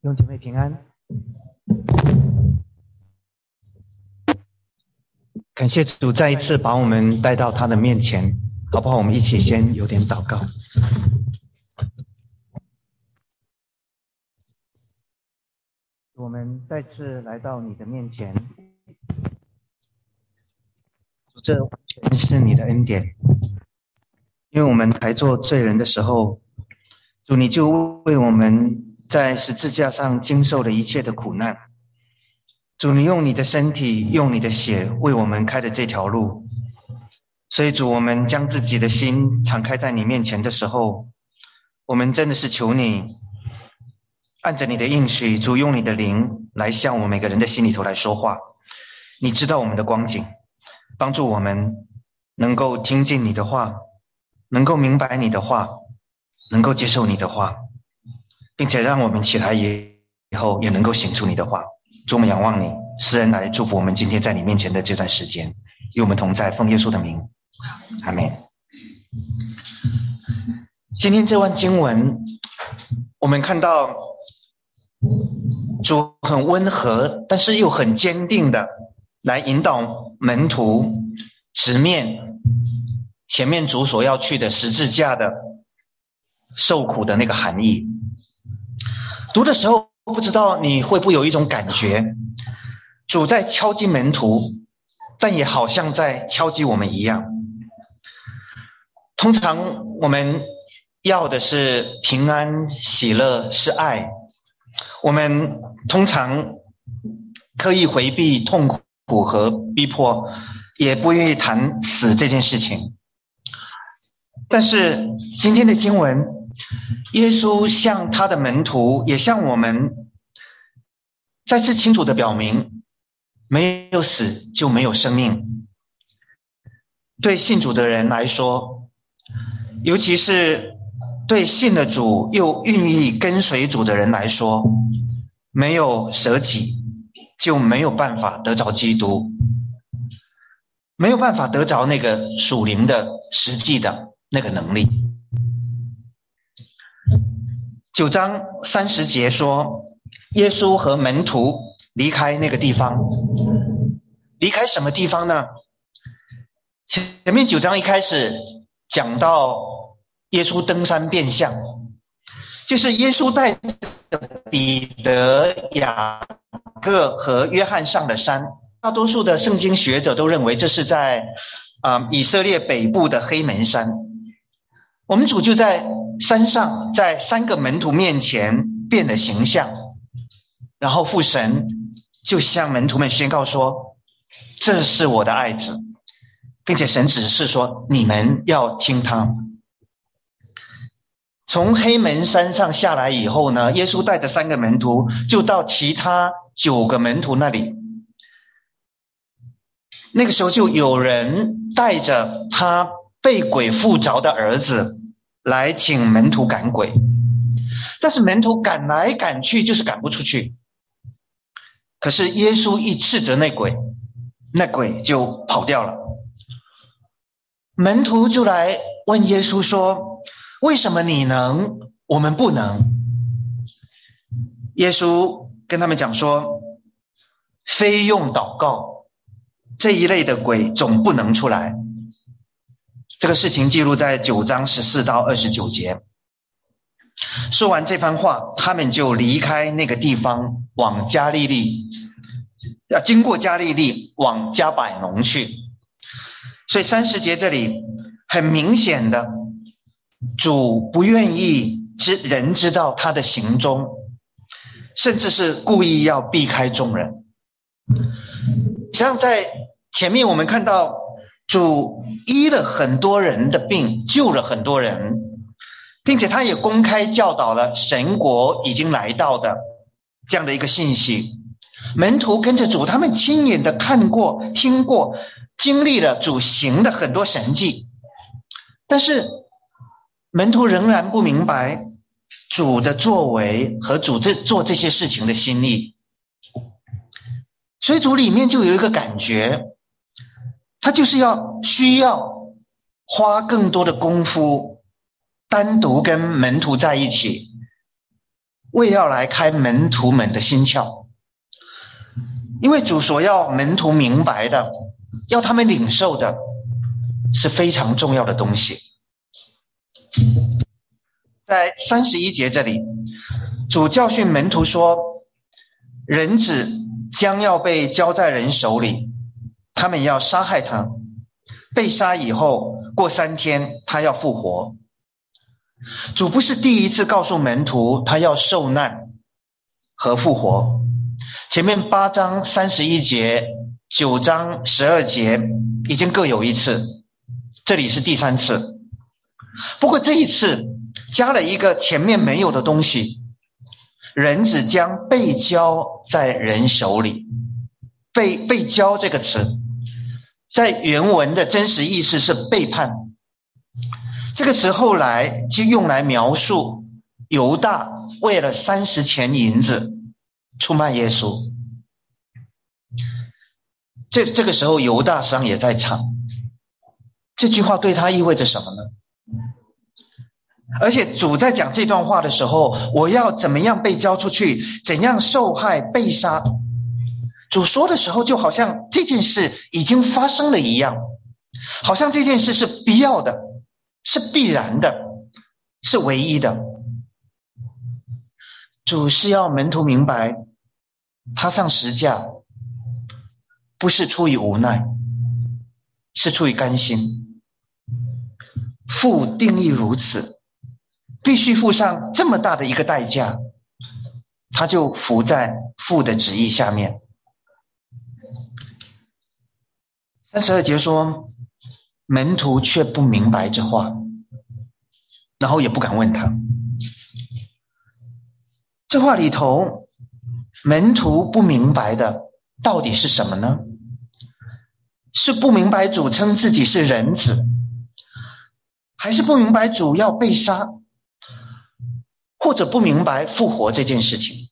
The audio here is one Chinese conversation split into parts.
弟兄姐妹平安，感谢主再一次把我们带到他的面前，好不好？我们一起先有点祷告。我们再次来到你的面前，主，这完全是你的恩典，因为我们还做罪人的时候，主你就为我们在十字架上经受了一切的苦难。主，你用你的身体，用你的血为我们开的这条路。所以主，我们将自己的心敞开在你面前的时候，我们真的是求你按着你的应许，主用你的灵来向我们每个人的心里头来说话。你知道我们的光景，帮助我们能够听进你的话，能够明白你的话，能够接受你的话，并且让我们起来以后也能够行出你的话。主，我们仰望你，施恩来祝福我们今天在你面前的这段时间，与我们同在，奉耶稣的名，阿们。今天这段经文，我们看到主很温和，但是又很坚定的来引导门徒直面前面主所要去的十字架的受苦的那个含义。读的时候不知道你会不会有一种感觉，主在敲击门徒，但也好像在敲击我们一样。通常我们要的是平安、喜乐，是爱。我们通常刻意回避痛苦和逼迫，也不愿意谈死这件事情。但是今天的经文，耶稣向他的门徒，也向我们再次清楚地表明，没有死就没有生命。对信主的人来说，尤其是对信了主又愿意跟随主的人来说，没有舍己就没有办法得着基督，没有办法得着那个属灵的实际的那个能力。9章30节说，耶稣和门徒离开那个地方。离开什么地方呢？前面9章一开始讲到耶稣登山变相，就是耶稣带着彼得、雅各和约翰上了山。大多数的圣经学者都认为这是在以色列北部的黑门山。我们主就在山上，在3个门徒面前变了形象，然后父神就向门徒们宣告说，这是我的爱子，并且神指示说，你们要听他。从黑门山上下来以后呢，耶稣带着3个门徒就到其他9个门徒那里。那个时候就有人带着他被鬼附着的儿子来请门徒赶鬼，但是门徒赶来赶去就是赶不出去。可是耶稣一斥责那鬼，那鬼就跑掉了。门徒就来问耶稣说，为什么你能，我们不能？耶稣跟他们讲说，非用祷告，这一类的鬼总不能出来。这个事情记录在9章14到29节。说完这番话，他们就离开那个地方，往加利利，经过加利利往加百农去。所以30节这里很明显的，主不愿意人知道他的行踪，甚至是故意要避开众人。像在前面我们看到主医了很多人的病，救了很多人，并且他也公开教导了神国已经来到的这样的一个信息。门徒跟着主，他们亲眼的看过、听过、经历了主行的很多神迹，但是门徒仍然不明白主的作为和主做这些事情的心意。所以主里面就有一个感觉，他就是需要花更多的功夫，单独跟门徒在一起， 为要来开门徒们的心窍。因为主所要门徒明白的，要他们领受的，是非常重要的东西。在31节这里，主教训门徒说，人子将要被交在人手里，他们要杀害他，被杀以后过3天他要复活。主不是第一次告诉门徒他要受难和复活，前面8章31节、9章12节已经各有一次，这里是第3次。不过这一次加了一个前面没有的东西，人子将被交在人手里。被交这个词在原文的真实意思是背叛，这个词后来就用来描述犹大为了30钱银子出卖耶稣。这个时候犹大商也在场，这句话对他意味着什么呢？而且主在讲这段话的时候，我要怎么样被交出去，怎样受害被杀，主说的时候就好像这件事已经发生了一样，好像这件事是必要的，是必然的，是唯一的。主是要门徒明白，他上十架不是出于无奈，是出于甘心。父定义如此，必须付上这么大的一个代价，他就服在父的旨意下面。32节说，门徒却不明白这话，然后也不敢问他。这话里头，门徒不明白的到底是什么呢？是不明白主称自己是人子，还是不明白主要被杀，或者不明白复活这件事情？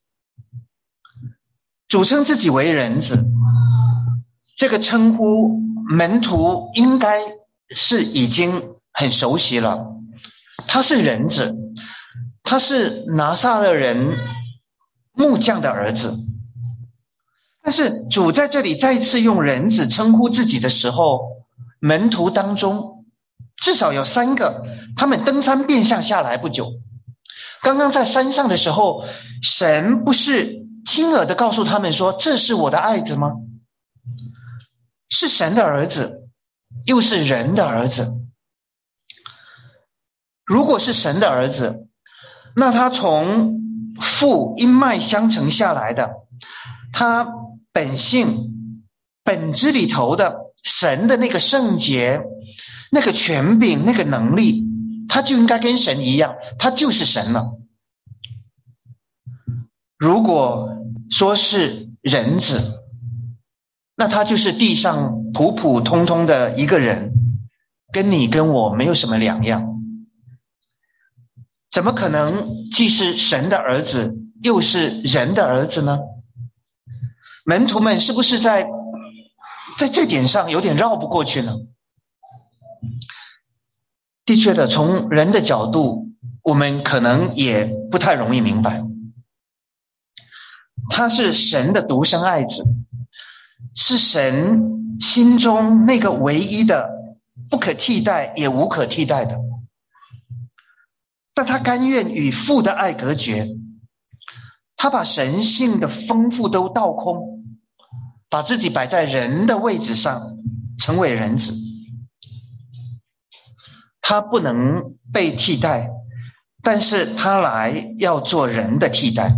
主称自己为人子，这个称呼门徒应该是已经很熟悉了。他是人子，他是拿撒勒人木匠的儿子。但是主在这里再次用人子称呼自己的时候，门徒当中至少有3个，他们登山变相下来不久。刚刚在山上的时候，神不是亲耳的告诉他们说，这是我的爱子吗？是神的儿子，又是人的儿子。如果是神的儿子，那他从父阴脉相承下来的，他本性本质里头的神的那个圣洁，那个权柄，那个能力，他就应该跟神一样，他就是神了。如果说是人子，那他就是地上普普通通的一个人，跟你跟我没有什么两样。怎么可能既是神的儿子又是人的儿子呢？门徒们是不是在这点上有点绕不过去呢？的确的，从人的角度，我们可能也不太容易明白。他是神的独生爱子，是神心中那个唯一的、不可替代也无可替代的。但他甘愿与父的爱隔绝，他把神性的丰富都倒空，把自己摆在人的位置上，成为人子。他不能被替代，但是他来要做人的替代。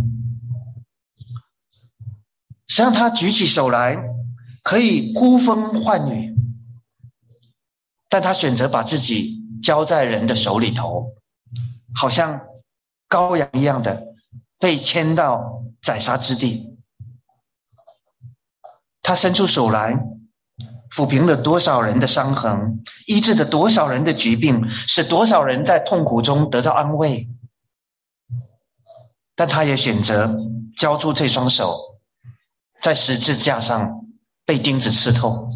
实际上他举起手来可以呼风唤雨，但他选择把自己交在人的手里头，好像羔羊一样的被牵到宰杀之地。他伸出手来，抚平了多少人的伤痕，医治了多少人的疾病，使多少人在痛苦中得到安慰。但他也选择交出这双手，在十字架上被钉子刺透。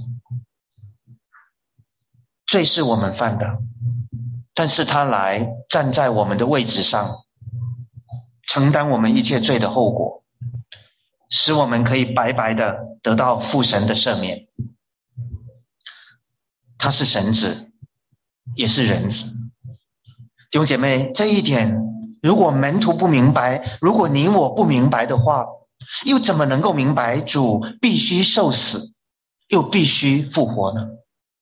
罪是我们犯的，但是他来站在我们的位置上， 承担我们一切罪的后果，使我们可以白白的得到父神的赦免。他是神子，也是人子。弟兄姐妹，这一点如果门徒不明白，如果你我不明白的话，又怎么能够明白主必须受死，又必须复活呢？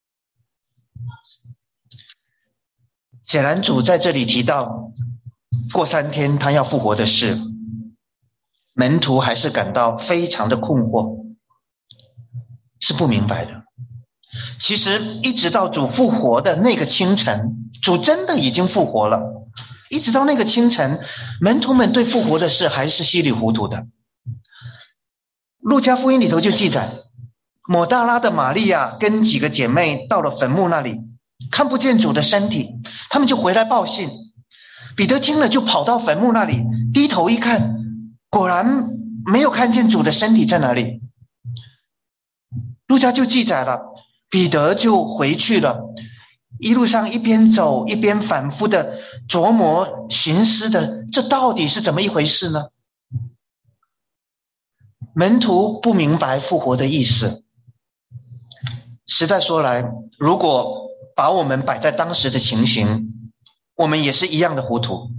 显然主在这里提到过3天他要复活的事，门徒还是感到非常的困惑，是不明白的。其实一直到主复活的那个清晨，主真的已经复活了，一直到那个清晨，门徒们对复活的事还是稀里糊涂的。路加福音里头就记载，抹大拉的玛利亚跟几个姐妹到了坟墓那里，看不见主的身体，他们就回来报信。彼得听了就跑到坟墓那里，低头一看，果然没有看见主的身体在哪里。路加就记载了，彼得就回去了，一路上一边走一边反复的琢磨寻思的，这到底是怎么一回事呢？门徒不明白复活的意思。实在说来，如果把我们摆在当时的情形，我们也是一样的糊涂。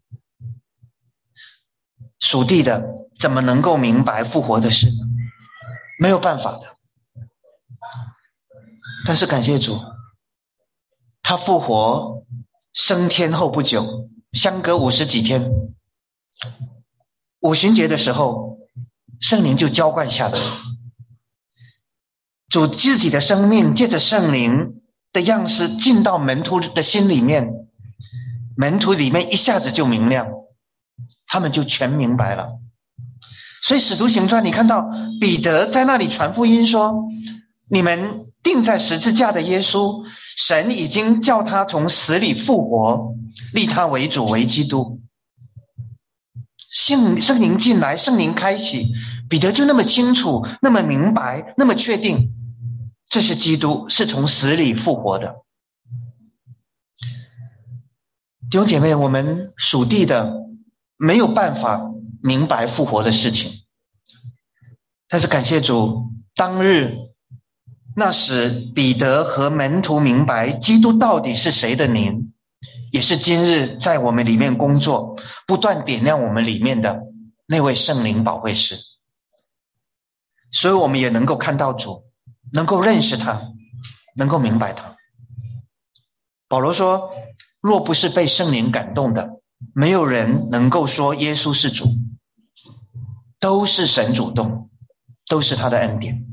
属地的怎么能够明白复活的事呢？没有办法的。但是感谢主，他复活升天后不久，相隔50几天，五旬节的时候，圣灵就浇灌下来，主自己的生命借着圣灵的样式进到门徒的心里面，门徒里面一下子就明亮，他们就全明白了。所以使徒行传你看到彼得在那里传福音说，你们钉在十字架的耶稣，神已经叫他从死里复活，立他为主为基督。圣灵进来，圣灵开启，彼得就那么清楚，那么明白，那么确定，这是基督，是从死里复活的。弟兄姐妹，我们属地的没有办法明白复活的事情，但是感谢主，当日那时彼得和门徒明白基督到底是谁的灵，也是今日在我们里面工作，不断点亮我们里面的那位圣灵保惠师。所以我们也能够看到主，能够认识他，能够明白他。保罗说，若不是被圣灵感动的，没有人能够说耶稣是主，都是神主动，都是他的恩典。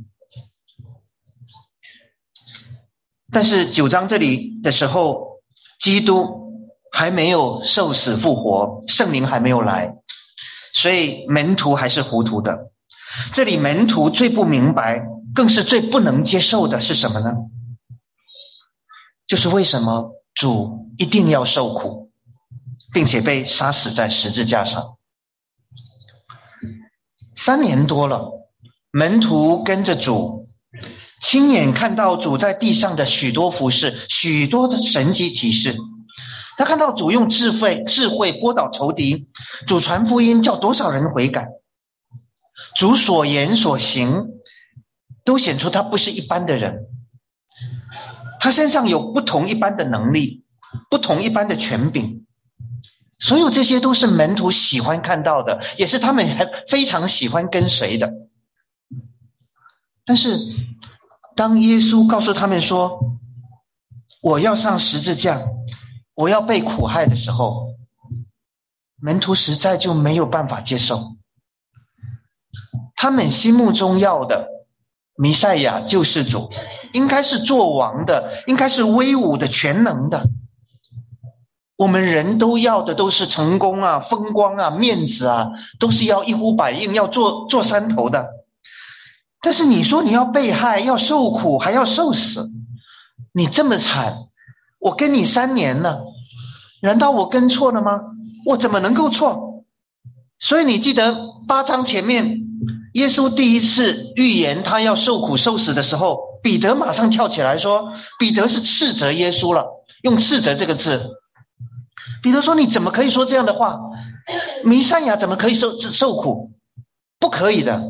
但是9章这里的时候，基督还没有受死复活，圣灵还没有来，所以门徒还是糊涂的。这里门徒最不明白，更是最不能接受的是什么呢？就是为什么主一定要受苦，并且被杀死在十字架上。3年多了，门徒跟着主，亲眼看到主在地上的许多服事，许多的神迹奇事。他看到主用智慧拨倒仇敌，主传福音叫多少人悔改，主所言所行都显出他不是一般的人，他身上有不同一般的能力，不同一般的权柄。所有这些都是门徒喜欢看到的，也是他们非常喜欢跟随的。但是当耶稣告诉他们说，我要上十字架，我要被苦害的时候，门徒实在就没有办法接受。他们心目中要的弥赛亚救世主，应该是做王的，应该是威武的，全能的。我们人都要的都是成功啊，风光啊，面子啊，都是要一呼百应，要做山头的。但是你说你要被害，要受苦，还要受死，你这么惨，我跟你3年了，难道我跟错了吗？我怎么能够错？所以你记得8章前面耶稣第一次预言他要受苦受死的时候，彼得马上跳起来说，彼得是斥责耶稣了，用斥责这个字。彼得说，你怎么可以说这样的话？ 弥赛亚怎么可以受苦？不可以的。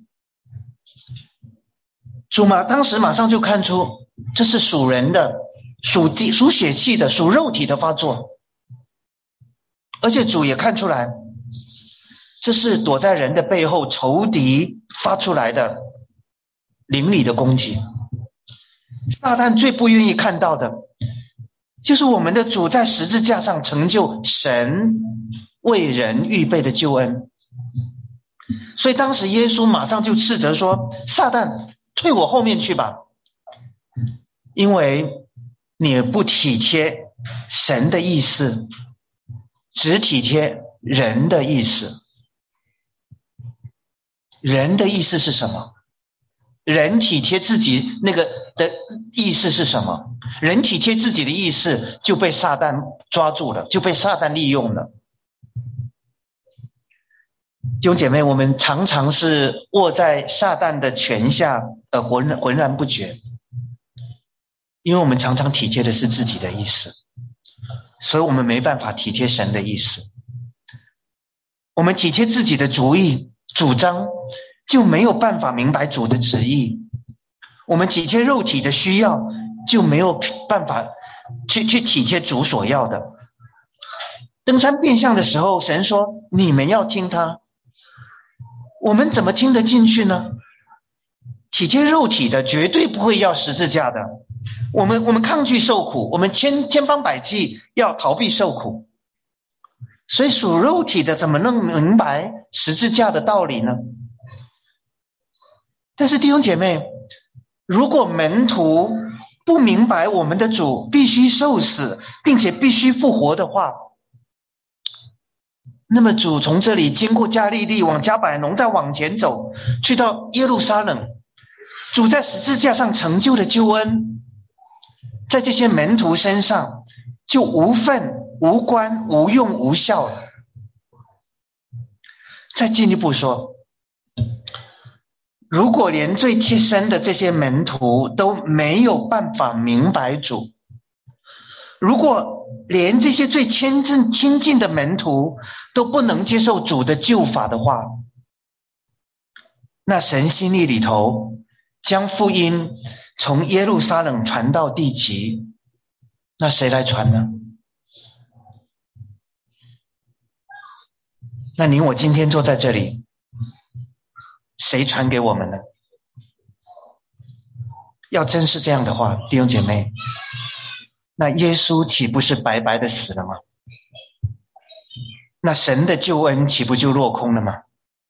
主当时马上就看出这是属人的、属血气的、属肉体的发作，而且主也看出来，这是躲在人的背后仇敌发出来的灵里的攻击。撒旦最不愿意看到的就是我们的主在十字架上成就神为人预备的救恩。所以当时耶稣马上就斥责说，撒旦退我后面去吧，因为你不体贴神的意思，只体贴人的意思。人的意思是什么？人体贴自己那个的意思是什么？人体贴自己的意思就被撒旦抓住了，就被撒旦利用了。弟兄姐妹，我们常常是握在撒旦的权下而浑然不觉，因为我们常常体贴的是自己的意思，所以我们没办法体贴神的意思。我们体贴自己的主意主张，就没有办法明白主的旨意。我们体贴肉体的需要，就没有办法去体贴主所要的。登山变相的时候，神说你们要听他，我们怎么听得进去呢？体贴肉体的绝对不会要十字架的。我们抗拒受苦，我们千方百计要逃避受苦。所以属肉体的怎么能明白十字架的道理呢？但是弟兄姐妹，如果门徒不明白我们的主必须受死并且必须复活的话，那么主从这里经过加利利往迦百农再往前走，去到耶路撒冷，主在十字架上成就的救恩，在这些门徒身上就无份无关无用无效了。再进一步说，如果连最贴身的这些门徒都没有办法明白主，如果连这些最亲近的门徒都不能接受主的救法的话，那神心意里头将福音从耶路撒冷传到地极，那谁来传呢？那您我今天坐在这里，谁传给我们呢？要真是这样的话，弟兄姐妹，那耶稣岂不是白白的死了吗？那神的救恩岂不就落空了吗？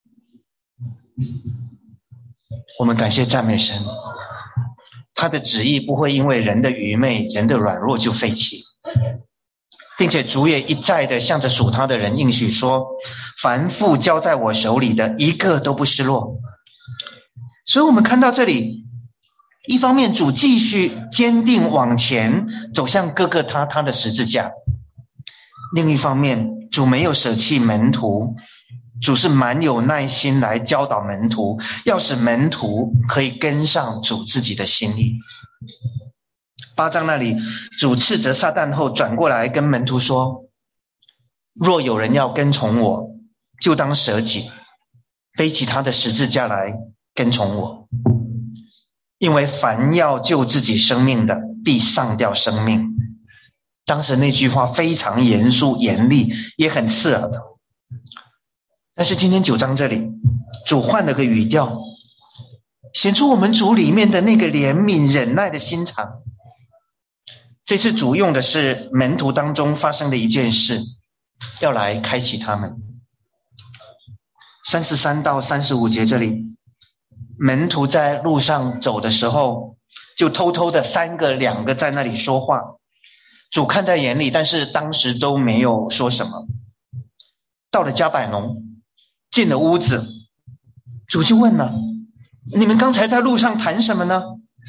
我们感谢赞美神，他的旨意不会因为人的愚昧人的软弱就废弃，并且主也一再的向着属他的人应许说，凡父交在我手里的一个都不失落。所以我们看到这里，一方面主继续坚定往前走向各个他的十字架，另一方面主没有舍弃门徒，主是蛮有耐心来教导门徒，要使门徒可以跟上主自己的心意。8章那里，主斥责撒旦后转过来跟门徒说，若有人要跟从我，就当舍己，背起他的十字架来跟从我。因为凡要救自己生命的，必丧掉生命。当时那句话非常严肃严厉，也很刺耳的。但是今天9章这里，主换了个语调，显出我们主里面的那个怜悯忍耐的心肠。这次主用的是门徒当中发生的一件事，要来开启他们。33到35节这里，门徒在路上走的时候，就偷偷的3个2个在那里说话，主看在眼里，但是当时都没有说什么。到了迦百农，进了屋子，主就问了，你们刚才在路上谈什么呢？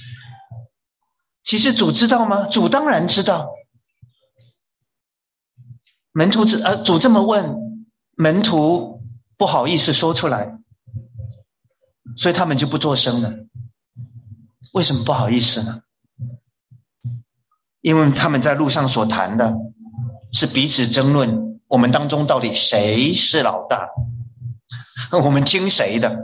其实主知道吗？主当然知道。主这么问，门徒不好意思说出来，所以他们就不作声了。为什么不好意思呢？因为他们在路上所谈的是彼此争论我们当中到底谁是老大？我们听谁的？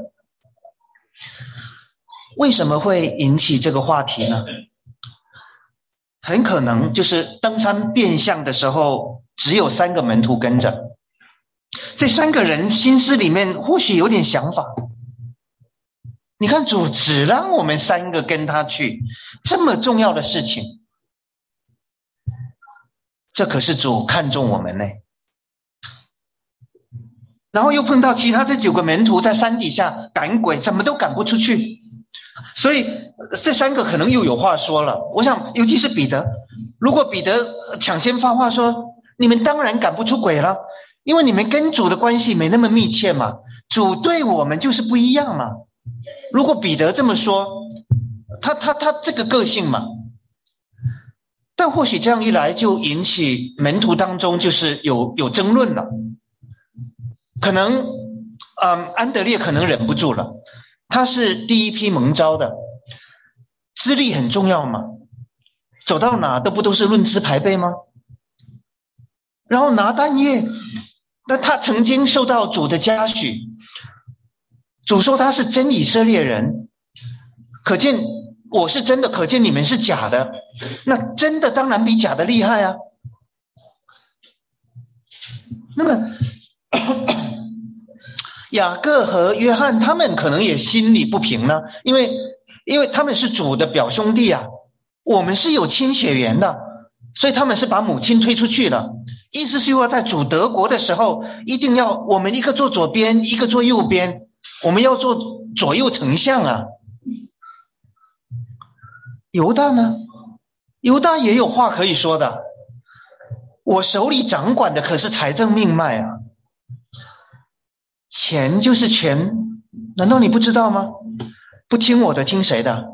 为什么会引起这个话题呢？很可能就是登山变相的时候，只有3个门徒跟着。这3个人心思里面或许有点想法。你看，主只让我们3个跟他去，这么重要的事情，这可是主看重我们呢。然后又碰到其他这9个门徒在山底下赶鬼，怎么都赶不出去。所以这3个可能又有话说了。我想尤其是彼得，如果彼得抢先发话说，你们当然赶不出鬼了，因为你们跟主的关系没那么密切嘛，主对我们就是不一样嘛。如果彼得这么说，他这个个性嘛。但或许这样一来就引起门徒当中就是有争论了。可能安德烈可能忍不住了，他是第一批蒙召的，资历很重要嘛，走到哪都是论资排辈吗？然后拿但业，那他曾经受到主的嘉许，主说他是真以色列人，可见我是真的，可见你们是假的，那真的当然比假的厉害啊。那么雅各和约翰他们可能也心里不平呢，因为他们是主的表兄弟啊，我们是有亲血缘的，所以他们是把母亲推出去了。意思是说在主得国的时候，一定要我们一个坐左边，一个坐右边，我们要做左右丞相啊。犹大呢？犹大也有话可以说的，我手里掌管的可是财政命脉啊，钱就是权，难道你不知道吗？不听我的，听谁的？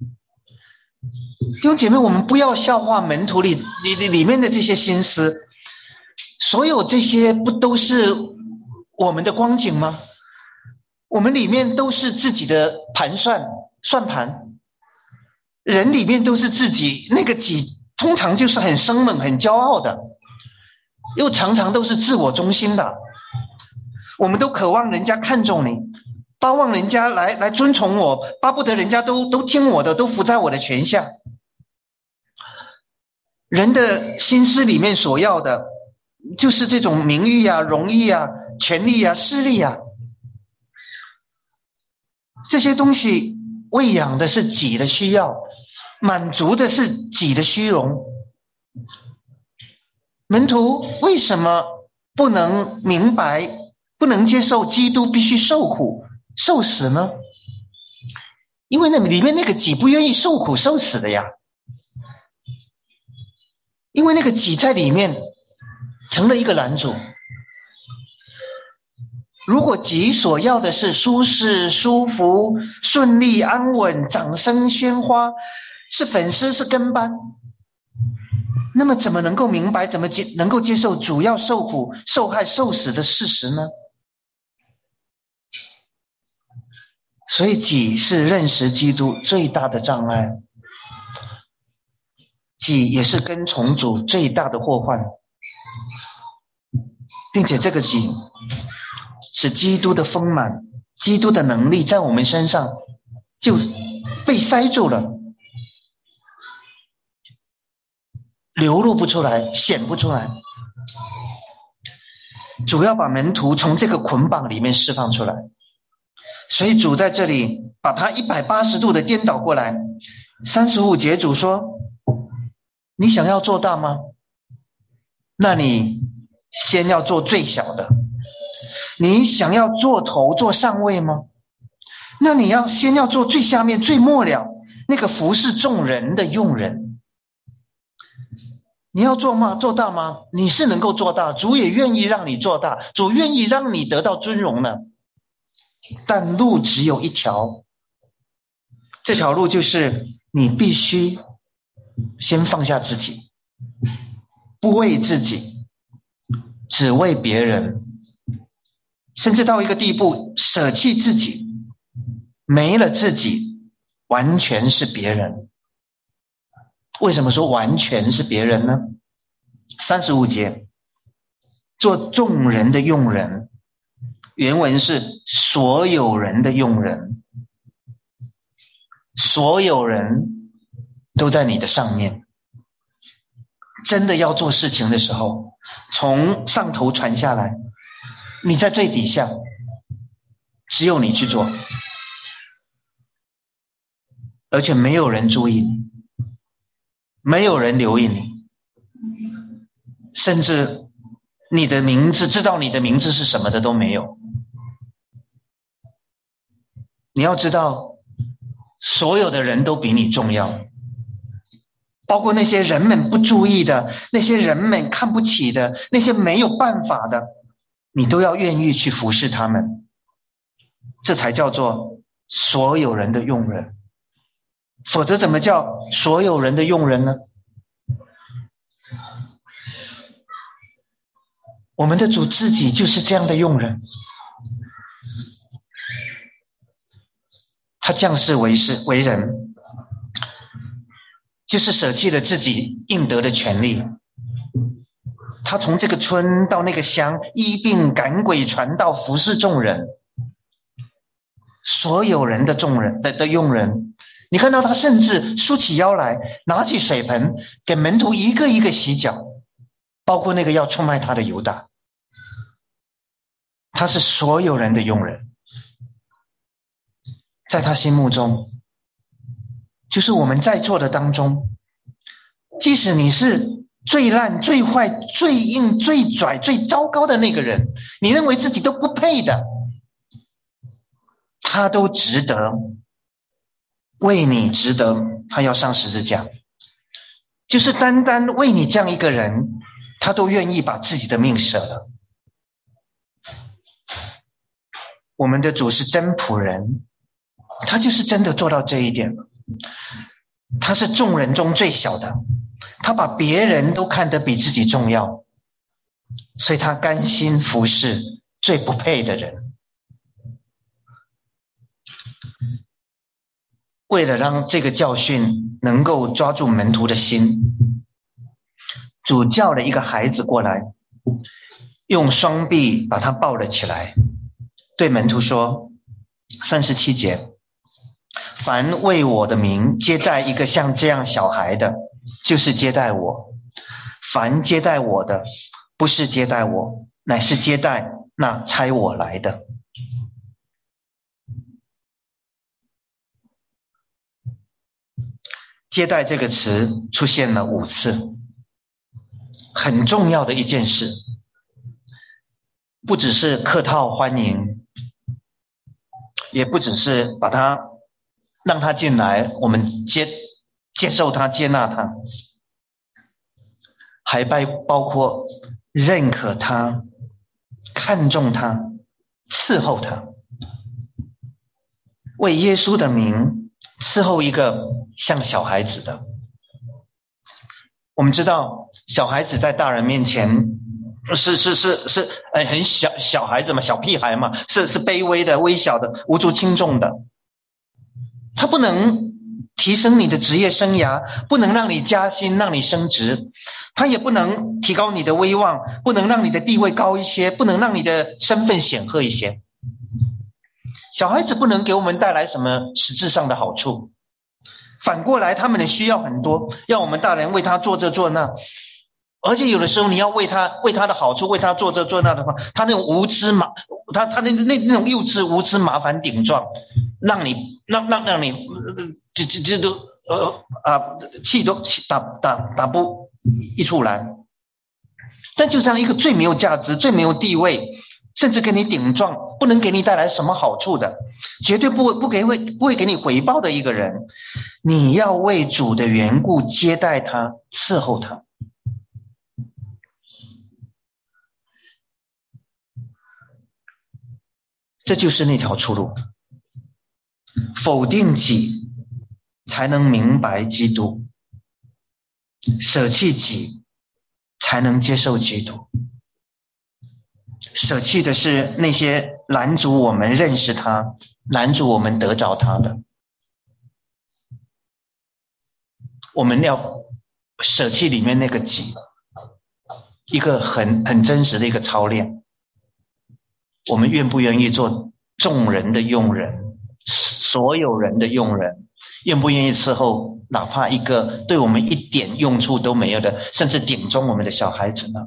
弟兄姐妹，我们不要笑话门徒里面的这些心思，所有这些不都是我们的光景吗？我们里面都是自己的算盘，人里面都是自己，那个己通常就是很生猛很骄傲的，又常常都是自我中心的。我们都渴望人家看重你，巴望人家来尊崇我，巴不得人家都听我的，都服在我的权下。人的心思里面所要的就是这种名誉啊、荣誉啊、权力啊、势力啊，这些东西喂养的是己的需要，满足的是己的虚荣。门徒为什么不能明白，不能接受基督必须受苦受死呢？因为那里面那个己不愿意受苦受死的呀，因为那个己在里面成了一个拦阻。如果己所要的是舒适、舒服、顺利、安稳、掌声、鲜花，是粉丝、是跟班，那么怎么能够明白，怎么能够接受主要受苦、受害、受死的事实呢？所以己是认识基督最大的障碍，己也是跟从主最大的祸患，并且这个己使基督的丰满、基督的能力在我们身上就被塞住了，流露不出来，显不出来。主要把门徒从这个捆绑里面释放出来，所以主在这里把他180度的颠倒过来。35节主说，你想要做大吗？那你先要做最小的。你想要做头做上位吗？那你先要做最下面最末了，那个服侍众人的用人。你要做大吗？你是能够做大，主也愿意让你做大，主愿意让你得到尊荣的，但路只有一条，这条路就是你必须先放下自己，不为自己，只为别人，甚至到一个地步舍弃自己，没了自己，完全是别人。为什么说完全是别人呢？35节， 做众人的用人，原文是所有人的用人，所有人都在你的上面。真的要做事情的时候，从上头传下来，你在最底下，只有你去做，而且没有人注意你，没有人留意你，甚至你的名字，知道你的名字是什么的都没有。你要知道，所有的人都比你重要，包括那些人们不注意的，那些人们看不起的，那些没有办法的，你都要愿意去服侍他们，这才叫做所有人的用人。否则怎么叫所有人的用人呢？我们的主自己就是这样的用人，他降世为人，就是舍弃了自己应得的权利。他从这个村到那个乡，医病赶鬼传道，服侍众人，所有人的众人的用人。你看到他甚至竖起腰来，拿起水盆给门徒一个一个洗脚，包括那个要出卖他的犹大。他是所有人的用人，在他心目中，就是我们在座的当中，即使你是最烂、最坏、最硬、最拽、最糟糕的那个人，你认为自己都不配的，他都值得，为你值得，他要上十字架。就是单单为你这样一个人，他都愿意把自己的命舍了。我们的主是真仆人，他就是真的做到这一点了。他是众人中最小的，他把别人都看得比自己重要，所以他甘心服侍最不配的人。为了让这个教训能够抓住门徒的心，主叫了一个孩子过来，用双臂把他抱了起来，对门徒说，37节，凡为我的名接待一个像这样小孩的，就是接待我；凡接待我的，不是接待我，乃是接待那差我来的。接待这个词出现了5次，很重要的一件事，不只是客套欢迎，也不只是把他让他进来，我们接受他，接纳他，还包括认可他，看重他，伺候他，为耶稣的名伺候一个像小孩子的。我们知道小孩子在大人面前是很小孩子嘛，小屁孩嘛，是卑微的、微小的、无足轻重的。他不能提升你的职业生涯，不能让你加薪，让你升职，他也不能提高你的威望，不能让你的地位高一些，不能让你的身份显赫一些。小孩子不能给我们带来什么实质上的好处，反过来他们的需要很多，要我们大人为他做这做那，而且有的时候你要为他的好处，为他做这做那的话，他那种无知他那种幼稚无知麻烦顶撞，让你这都气都打不一处来。但就这样一个最没有价值、最没有地位，甚至跟你顶撞，不能给你带来什么好处的，绝对不会给你回报的一个人，你要为主的缘故接待他，伺候他。这就是那条出路。否定己才能明白基督，舍弃己才能接受基督。舍弃的是那些拦阻我们认识他、拦阻我们得着他的。我们要舍弃里面那个己， 一个很真实的一个操练。我们愿不愿意做众人的用人，所有人的用人？愿不愿意伺候哪怕一个对我们一点用处都没有的，甚至顶撞我们的小孩子呢？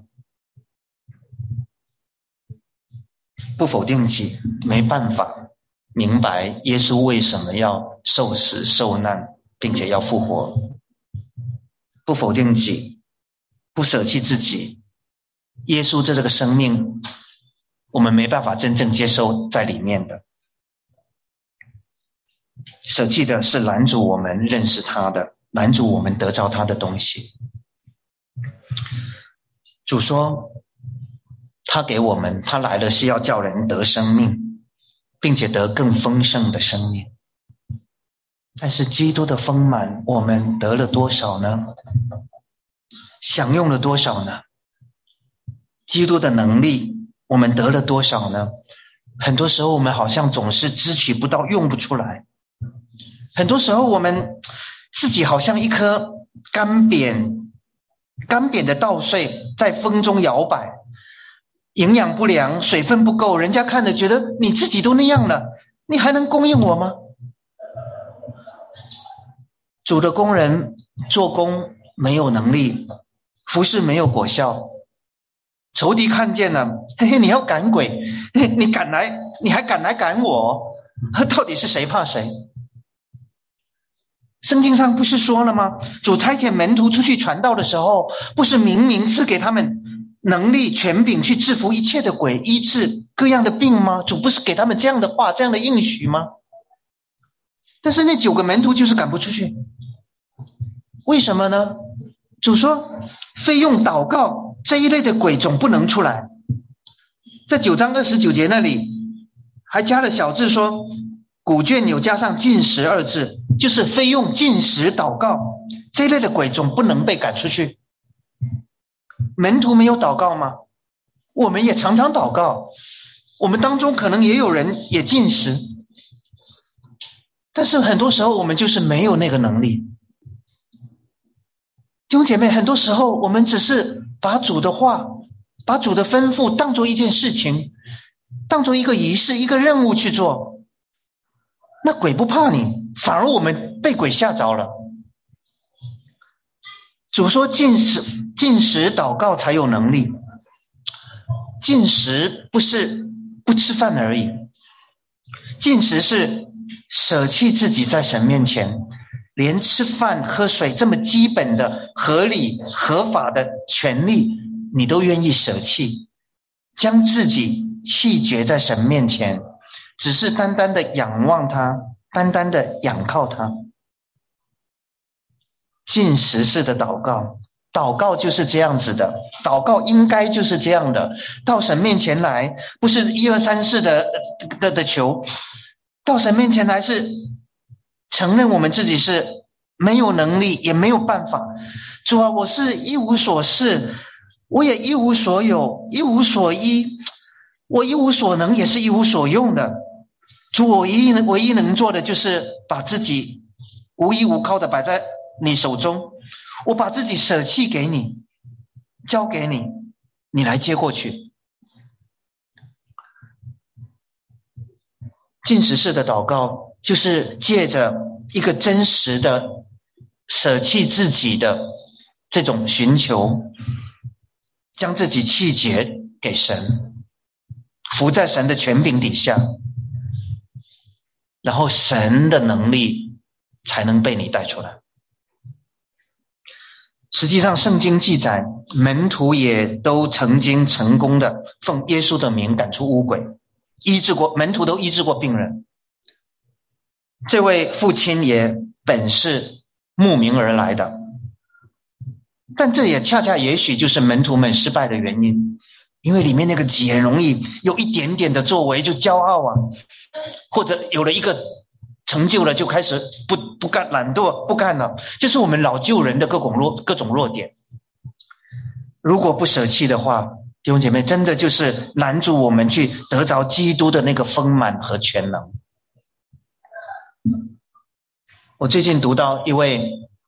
不否定己，没办法明白耶稣为什么要受死受难，并且要复活。不否定己，不舍弃自己，耶稣这个生命我们没办法真正接收在里面的。舍弃的是拦阻我们认识他的，拦阻我们得着他的东西。主说他给我们，他来了是要叫人得生命，并且得更丰盛的生命。但是基督的丰满我们得了多少呢？享用了多少呢？基督的能力我们得了多少呢？很多时候我们好像总是支取不到，用不出来。很多时候我们自己好像一颗干扁的稻穗，在风中摇摆，营养不良，水分不够，人家看着觉得你自己都那样了，你还能供应我吗？主的工人做工没有能力，服侍没有果效，仇敌看见了，嘿嘿，你要赶鬼，你还敢来赶我，到底是谁怕谁？圣经上不是说了吗？主差遣门徒出去传道的时候，不是明明赐给他们能力权柄去制服一切的鬼，医治各样的病吗？主不是给他们这样的话，这样的应许吗？但是那9个门徒就是赶不出去。为什么呢？主说非用祷告，这一类的鬼总不能出来。在9章29节那里还加了小字说，古卷有加上禁食2字，就是非用禁食祷告，这一类的鬼总不能被赶出去。门徒没有祷告吗？我们也常常祷告，我们当中可能也有人也禁食，但是很多时候我们就是没有那个能力。弟兄姐妹，很多时候我们只是把主的话，把主的吩咐当作一件事情，当作一个仪式，一个任务去做，那鬼不怕你，反而我们被鬼吓着了。主说禁食祷告才有能力。禁食不是不吃饭而已，禁食是舍弃自己在神面前，连吃饭喝水这么基本的合理合法的权利你都愿意舍弃，将自己弃绝在神面前，只是单单的仰望他，单单的仰靠他。禁食式的祷告，祷告就是这样子的，祷告应该就是这样的，到神面前来，不是1、2、3、4的求，到神面前来是承认我们自己是没有能力，也没有办法。主啊，我是一无所事，我也一无所有，一无所依，我一无所能，也是一无所用的。主，我唯一能做的就是把自己无依无靠的摆在你手中，我把自己舍弃给你，交给你，你来接过去。禁食式的祷告就是借着一个真实的舍弃自己的这种寻求，将自己弃绝给神，服在神的权柄底下，然后神的能力才能被你带出来。实际上圣经记载，门徒也都曾经成功的奉耶稣的名赶出污鬼，医治过，门徒都医治过病人。这位父亲也本是慕名而来的，但这也恰恰也许就是门徒们失败的原因，因为里面那个己很容易有一点点的作为就骄傲啊，或者有了一个成就了就开始不干，懒惰不干了，这是我们老旧人的各种弱点。如果不舍弃的话，弟兄姐妹，真的就是拦阻我们去得着基督的那个丰满和全能。我最近读到一位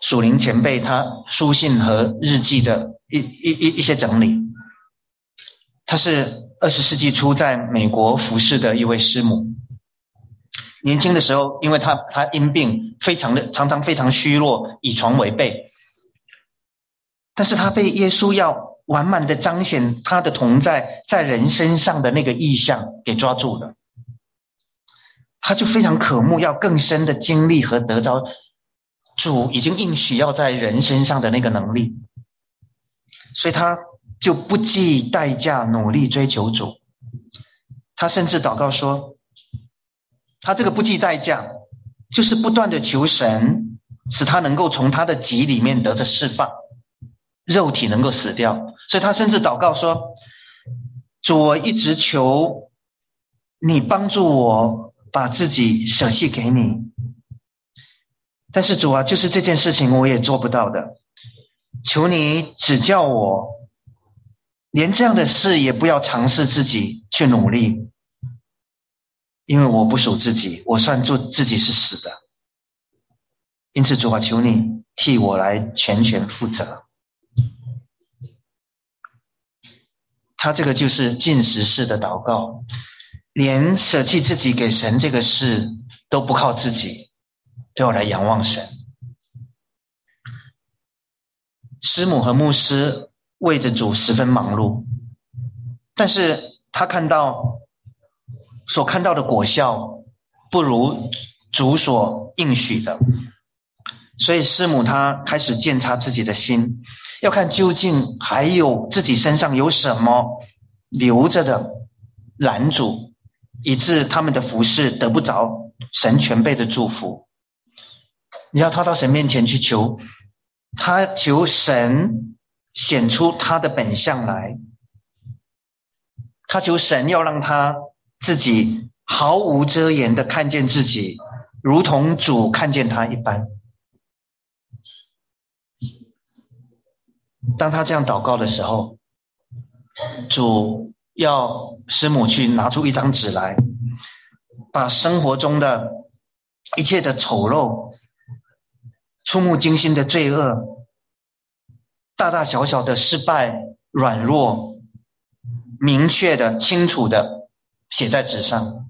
属灵前辈他书信和日记的一些整理。他是20世纪初在美国服侍的一位师母。年轻的时候，因为他因病常常非常虚弱，以床为被。但是他被耶稣要完满的彰显他的同在在人身上的那个意象给抓住了。他就非常渴慕要更深的经历和得着主已经应许要在人身上的那个能力，所以他就不计代价努力追求主。他甚至祷告说，他这个不计代价就是不断的求神使他能够从他的疾里面得着释放，肉体能够死掉。所以他甚至祷告说，主，我一直求你帮助我把自己舍弃给你，但是主啊，就是这件事情我也做不到的，求你指教我，连这样的事也不要尝试自己去努力，因为我不属自己，我算做自己是死的。因此主啊，求你替我来全权负责。他这个就是禁食式的祷告，连舍弃自己给神这个事都不靠自己，都要来仰望神。师母和牧师为着主十分忙碌，但是他所看到的果效不如主所应许的，所以师母她开始检查自己的心，要看究竟还有自己身上有什么留着的拦阻，以致他们的服事得不着神全备的祝福。你要他到神面前去求，他求神显出他的本相来，他求神要让他自己毫无遮掩的看见自己，如同主看见他一般。当他这样祷告的时候，主要师母去拿出一张纸来，把生活中的一切的丑陋、触目惊心的罪恶、大大小小的失败、软弱，明确的、清楚的写在纸上。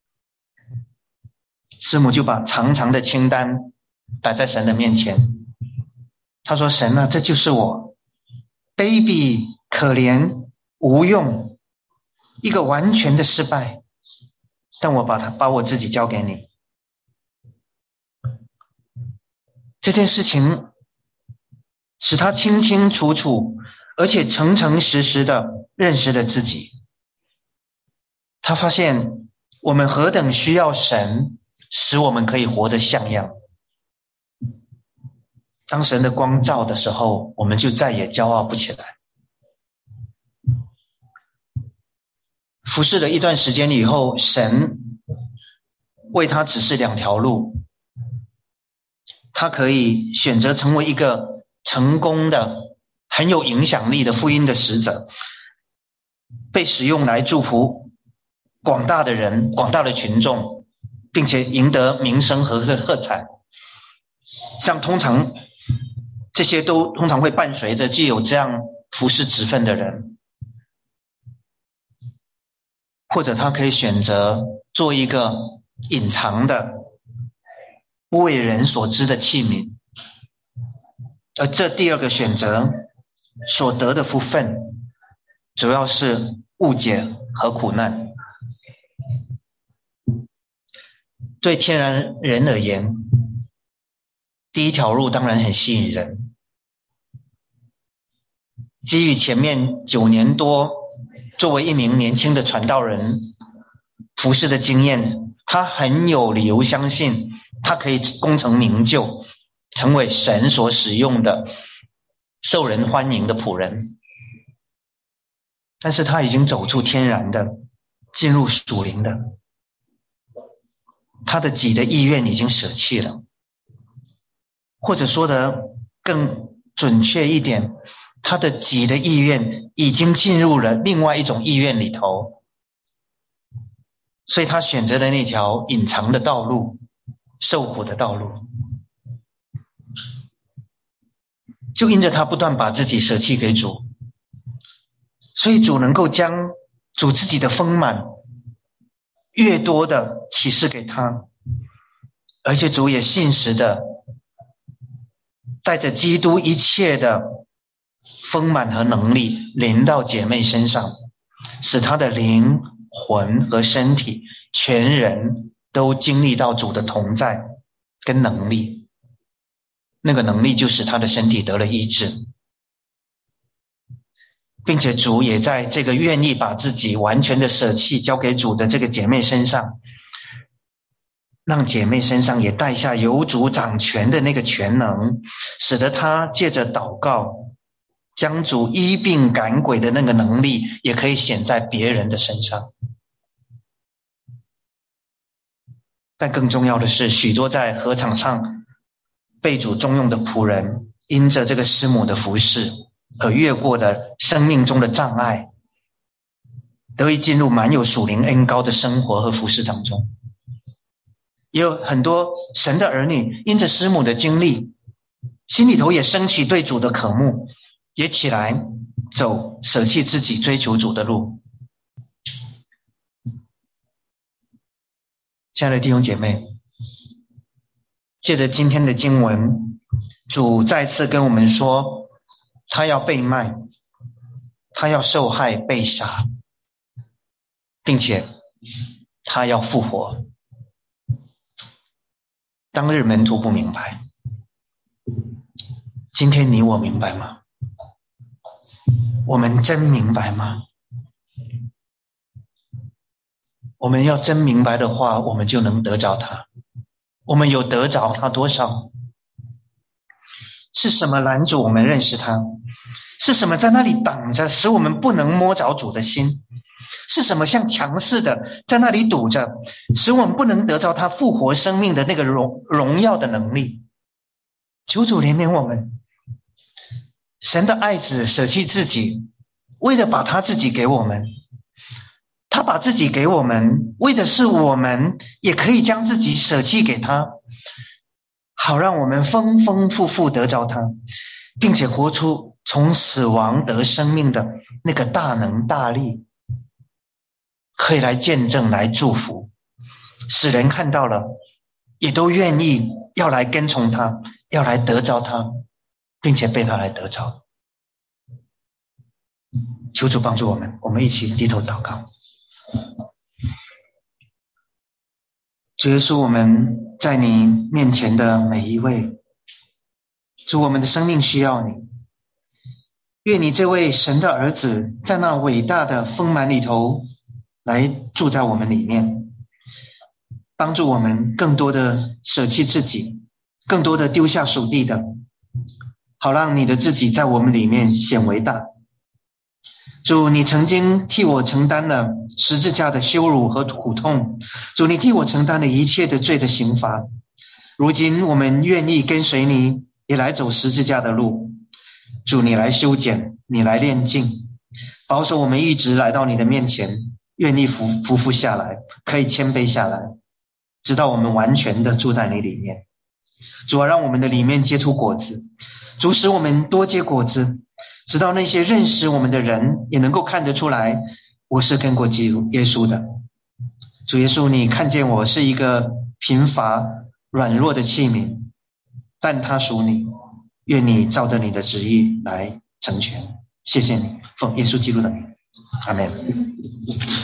师母就把长长的清单摆在神的面前。他说，神啊，这就是我，卑鄙、可怜、无用，一个完全的失败，但我把我自己交给你。这件事情使他清清楚楚而且诚诚实实的认识了自己。他发现我们何等需要神，使我们可以活得像样。当神的光照的时候，我们就再也骄傲不起来。服侍了一段时间以后，神为他指示2条路，他可以选择成为一个成功的、很有影响力的福音的使者，被使用来祝福广大的人、广大的群众，并且赢得名声和喝彩。像这些都通常会伴随着具有这样服侍职分的人。或者他可以选择做一个隐藏的、不为人所知的器皿，而这第2个选择所得的福分主要是误解和苦难。对天然人而言，第1条路当然很吸引人。基于前面9年多作为一名年轻的传道人服侍的经验，他很有理由相信他可以功成名就，成为神所使用的受人欢迎的仆人。但是他已经走出天然的，进入属灵的，他的己的意愿已经舍弃了，或者说得更准确一点，他的己的意愿已经进入了另外一种意愿里头，所以他选择了那条隐藏的道路，受苦的道路。 就因着他不断把自己舍弃给主，所以主能够将主自己的丰满越多的启示给他，而且主也信实的带着基督一切的丰满和能力临到姐妹身上，使她的灵魂和身体全人都经历到主的同在跟能力，那个能力就使她的身体得了医治，并且主也在这个愿意把自己完全的舍弃交给主的这个姐妹身上，让姐妹身上也带下由主掌权的那个全能，使得她借着祷告将主医病赶鬼的那个能力也可以显在别人的身上。但更重要的是，许多在禾场上被主重用的仆人，因着这个师母的服侍而越过的生命中的障碍，得以进入满有属灵恩膏的生活和服侍当中。也有很多神的儿女因着师母的经历，心里头也升起对主的渴慕，也起来走舍弃自己追求主的路。亲爱的弟兄姐妹，借着今天的经文，主再次跟我们说，他要被卖，他要受害被杀，并且他要复活。当日门徒不明白，今天你我明白吗？我们真明白吗？我们要真明白的话，我们就能得着他。我们有得着他多少？是什么拦阻我们认识他？是什么在那里挡着，使我们不能摸着主的心？是什么像墙似的在那里堵着，使我们不能得着他复活生命的那个荣耀的能力？求主怜悯我们。神的爱子舍弃自己，为了把他自己给我们。他把自己给我们，为的是我们也可以将自己舍弃给他，好让我们丰丰富富得着他，并且活出从死亡得生命的那个大能大力，可以来见证，来祝福，使人看到了也都愿意要来跟从他，要来得着他，并且被他来得着。求主帮助我们，我们一起低头祷告。主耶稣，我们在你面前的每一位，主，我们的生命需要你。愿你这位神的儿子在那伟大的丰满里头来住在我们里面，帮助我们更多的舍弃自己，更多的丢下属地的，好让你的自己在我们里面显为大。主，你曾经替我承担了十字架的羞辱和苦痛，主，你替我承担了一切的罪的刑罚。如今我们愿意跟随你，也来走十字架的路。主，你来修剪，你来炼净，保守我们一直来到你的面前，愿意匍匐下来，可以谦卑下来，直到我们完全的住在你里面。主啊，让我们的里面结出果子，主，使我们多结果子，直到那些认识我们的人也能够看得出来，我是跟过耶稣的。主耶稣，你看见我是一个贫乏软弱的器皿，但他属你，愿你照着你的旨意来成全。谢谢你，奉耶稣基督的名，阿们。